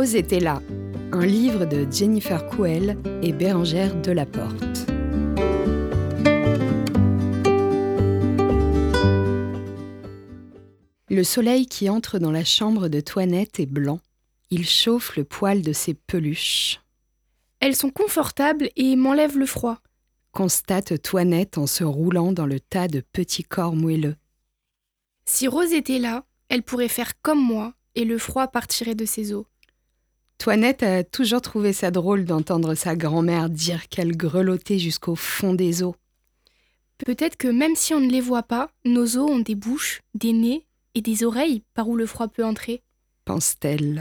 Rose était là, un livre de Jennifer Couel et Bérengère Delaporte. Le soleil qui entre dans la chambre de Toinette est blanc. Il chauffe le poil de ses peluches. Elles sont confortables et m'enlèvent le froid, Constate Toinette en se roulant dans le tas de petits corps moelleux. Si Rose était là, elle pourrait faire comme moi et le froid partirait de ses os. Toinette a toujours trouvé ça drôle d'entendre sa grand-mère dire qu'elle grelottait jusqu'au fond des os. Peut-être que même si on ne les voit pas, nos os ont des bouches, des nez et des oreilles par où le froid peut entrer, pense-t-elle.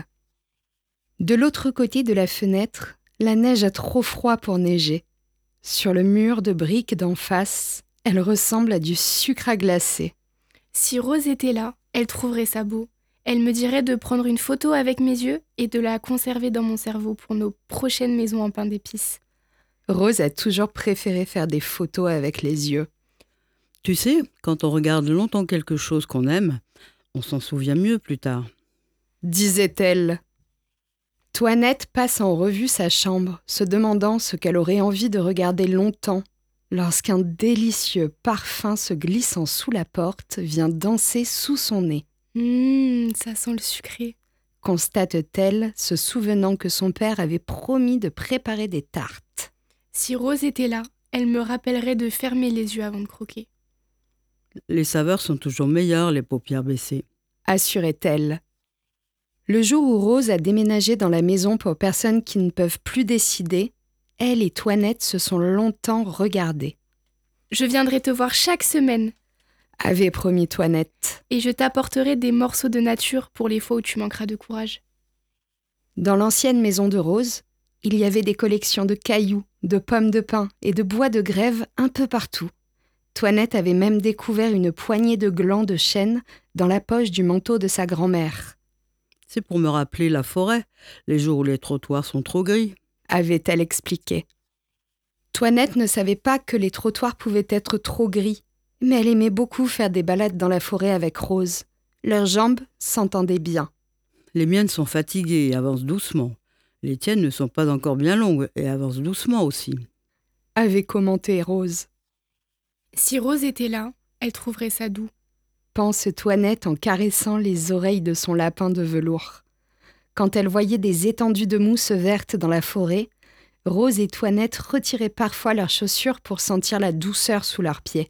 De l'autre côté de la fenêtre, la neige a trop froid pour neiger. Sur le mur de briques d'en face, elle ressemble à du sucre à glacer. Si Rose était là, elle trouverait ça beau. Elle me dirait de prendre une photo avec mes yeux et de la conserver dans mon cerveau pour nos prochaines maisons en pain d'épices. Rose a toujours préféré faire des photos avec les yeux. Tu sais, quand on regarde longtemps quelque chose qu'on aime, on s'en souvient mieux plus tard. Disait-elle. Toinette passe en revue sa chambre, se demandant ce qu'elle aurait envie de regarder longtemps, lorsqu'un délicieux parfum se glissant sous la porte vient danser sous son nez. Ça sent le sucré. Constate-t-elle, se souvenant que son père avait promis de préparer des tartes. Si Rose était là, elle me rappellerait de fermer les yeux avant de croquer. Les saveurs sont toujours meilleures, les paupières baissées. Assurait-elle. Le jour où Rose a déménagé dans la maison pour personnes qui ne peuvent plus décider, elle et Toinette se sont longtemps regardées. Je viendrai te voir chaque semaine, avait promis Toinette. et je t'apporterai des morceaux de nature pour les fois où tu manqueras de courage. Dans l'ancienne maison de Rose, il y avait des collections de cailloux, de pommes de pin et de bois de grève un peu partout. Toinette avait même découvert une poignée de glands de chêne dans la poche du manteau de sa grand-mère. C'est pour me rappeler la forêt, les jours où les trottoirs sont trop gris. Avait-elle expliqué. Toinette ne savait pas que les trottoirs pouvaient être trop gris, mais elle aimait beaucoup faire des balades dans la forêt avec Rose. Leurs jambes s'entendaient bien. Les miennes sont fatiguées et avancent doucement. Les tiennes ne sont pas encore bien longues et avancent doucement aussi. Avait commenté Rose. Si Rose était là, elle trouverait ça doux. Pense Toinette en caressant les oreilles de son lapin de velours. Quand elle voyait des étendues de mousse verte dans la forêt, Rose et Toinette retiraient parfois leurs chaussures pour sentir la douceur sous leurs pieds.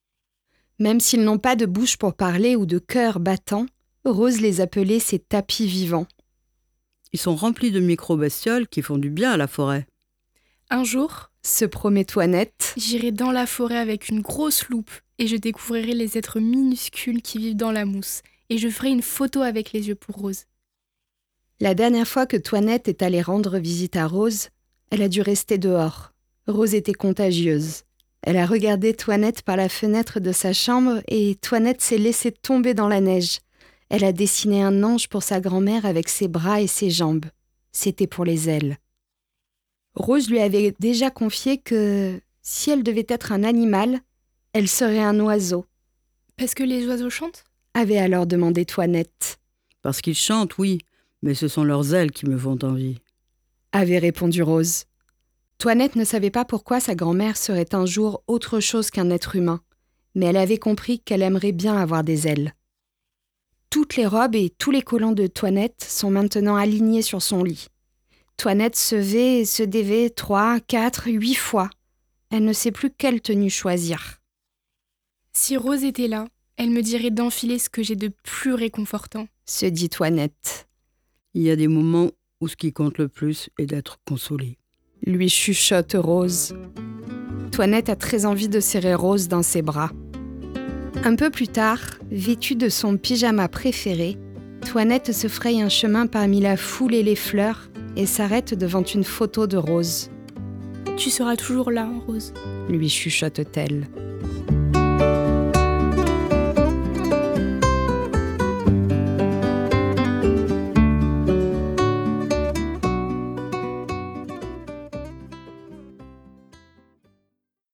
Même s'ils n'ont pas de bouche pour parler ou de cœur battant, Rose les appelait ses tapis vivants. Ils sont remplis de micro-bestioles qui font du bien à la forêt. Un jour, Se promet Toinette. j'irai dans la forêt avec une grosse loupe et je découvrirai les êtres minuscules qui vivent dans la mousse et je ferai une photo avec les yeux pour Rose. La dernière fois que Toinette est allée rendre visite à Rose, elle a dû rester dehors. Rose était contagieuse. Elle a regardé Toinette par la fenêtre de sa chambre et Toinette s'est laissée tomber dans la neige. Elle a dessiné un ange pour sa grand-mère avec ses bras et ses jambes. C'était pour les ailes. Rose lui avait déjà confié que, si elle devait être un animal, elle serait un oiseau, Parce que les oiseaux chantent ? avait alors demandé Toinette. Parce qu'ils chantent, oui, mais ce sont leurs ailes qui me font envie. Avait répondu Rose. Toinette ne savait pas pourquoi sa grand-mère serait un jour autre chose qu'un être humain, mais elle avait compris qu'elle aimerait bien avoir des ailes. Toutes les robes et tous les collants de Toinette sont maintenant alignés sur son lit. Toinette se vêt et se dévêt 3, 4, 8 fois. Elle ne sait plus quelle tenue choisir. Si Rose était là, elle me dirait d'enfiler ce que j'ai de plus réconfortant. Se dit Toinette. Il y a des moments où ce qui compte le plus est d'être consolé. Lui chuchote Rose. Toinette a très envie de serrer Rose dans ses bras. Un peu plus tard, vêtue de son pyjama préféré, Toinette se fraye un chemin parmi la foule et les fleurs et s'arrête devant une photo de Rose. Tu seras toujours là, Rose. Lui chuchote-t-elle.